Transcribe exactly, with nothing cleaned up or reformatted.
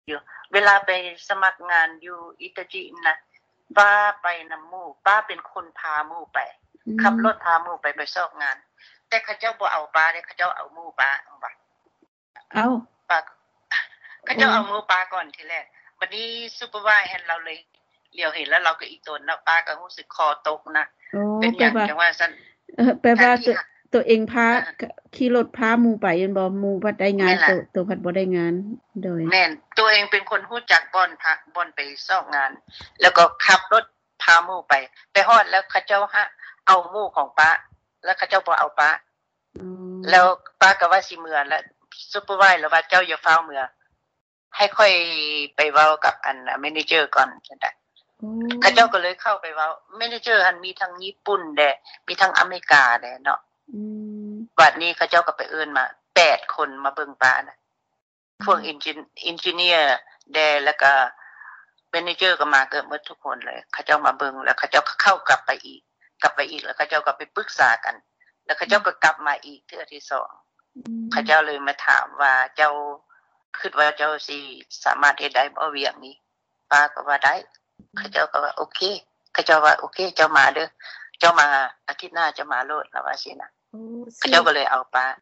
อยู่เวลาไปสมัครงานอยู่อิตาจินะป้าไปนำหมู่ป้าเป็นคนพาหมู่ไปขับรถพาหมู่ไปไปสอบงานแต่เขาเจ้าบ่เอาป้าเด้เขาเจ้าเอาหมู่ป้าเอาบ่เอาป้าเขาเจ้าเอาหมู่ป้าก่อนทีแรกบัดนี้ซุปเปอร์ไวส์เห็นเราเลยเลี้ยวเห็นแล้วเราก็อีตนเนาะป้าก็รู้สึกคอตกนะเป็นหยังจังว่าซั่นเออแปลว่าตัวเองพาขี่รถพาหมู่ไปแม่นบ่หมู่บ่ได้งานตัวตัวพัดบ่ได้งานโดยแม่นตัวเองเป็นคนรู้จักบ่อนพักบ่อนไปสอบงานแล้วก็ขับรถพาหมู่ไปไปฮอดแล้วเขาเจ้าฮะเอาหมู่ของป้าแล้วเขาเจ้าบ่เอาป้าอือแล้วป้าก็ว่าสิเมื่อแล้วซุปเปอร์ไวส์แล้วว่าเจ้าอย่าฟ้าวเมื่อให้ค่อยไปเว้ากับอันแมเนเจอร์ก่อนจังได๋เขาเจ้าก็เลยเข้าไปเว้าแมเนเจอร์หั่นมีทั้งญี่ปุ่นแดมีทั้งอเมริกาแดเนาะอืมบัดนี้เขาเจ้าก็ไปเอิ้นมาแปดคนมาเบิ่งป้าน่ะพวกอินจิอินจิเนียร์แดแล้วก็แมเนเจอร์ก็มาเกือบหมดทุกคนเลยเขาเจ้ามาเบิ่งแล้วเขาเจ้าก็เข้ากลับไปอีกกลับไปอีกแล้วเขาเจ้าก็ไปปรึกษากันแล้วเขาเจ้าก็กลับมาอีกเทื่อที่สองเขาเจ้าเลยมาถามว่าเจ้าคิดว่าเจ้าสิสามารถเฮ็ดได้บ่เวียกนี้ป้าก็ว่าได้เขาเจ้าก็ว่าโอเคเขาเจ้าว่าโอเคเจ้ามาเด้อเจ้ามาอาทิตย์หน้าเจ้ามาโลดแล้วว่าสินะเขาเจ้าก็เลยเอาป้า